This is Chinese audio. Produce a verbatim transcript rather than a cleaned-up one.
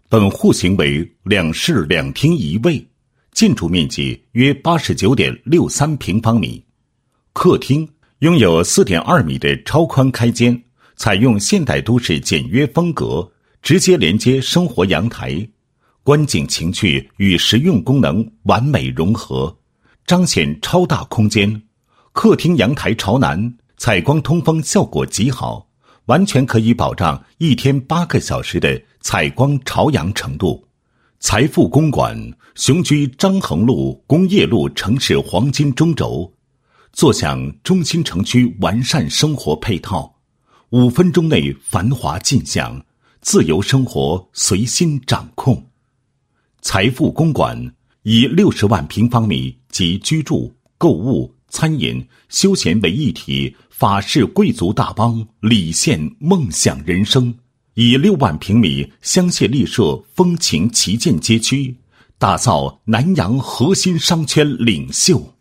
本户型为两室两厅一卫，建筑面积约 八十九点六三平方米。客厅拥有 四点二米的超宽开间，采用现代都市简约风格，直接连接生活阳台，观景情趣与实用功能完美融合，彰显超大空间。客厅阳台朝南，采光通风效果极好，完全可以保障一天八个小时的采光朝阳程度。财富公馆雄居张衡路工业路城市黄金中轴，坐享中心城区完善生活配套，五分钟内繁华尽享，自由生活随心掌控。财富公馆以六十万平方米及居住、购物、餐饮、休闲为一体，法式贵族大帮礼献梦想人生，以六万平米香榭丽舍风情旗舰街区，打造南阳核心商圈领袖。